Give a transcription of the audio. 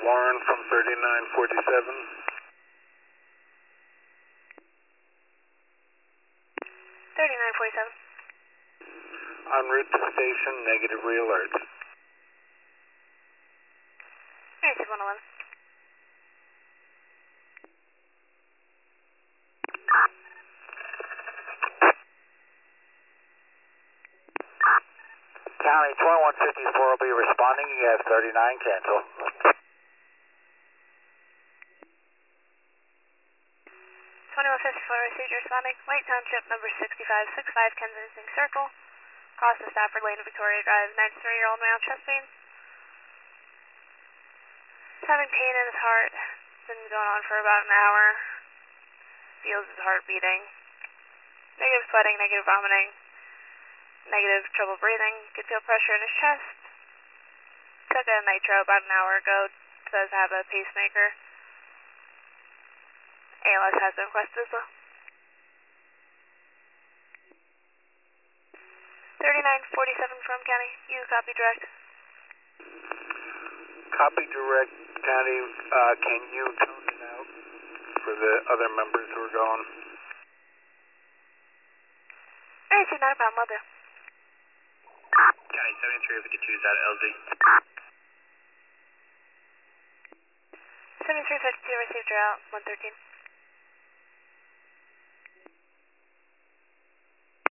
Warren from 3947. 3947. En route to station, negative re-alert. Airship 111. County 2154 will be responding. You have 39, cancel. 2154 received responding. White Township number 6565 Kensington Circle. Cross the Stafford Lane of Victoria Drive. 93-year-old male, chest pain. Having pain in his heart. Been going on for about an hour. Feels his heart beating. Negative sweating, negative vomiting. Negative trouble breathing. Could feel pressure in his chest. Took a nitro about an hour ago. Does have a pacemaker. ALS has been requested as well. 3947 from County. You copy direct. Copy direct, County. Can you tone it out for the other members who are going? Alright, so not a problem. I'll do. County 7352 is out of LZ. 7352 received route 113.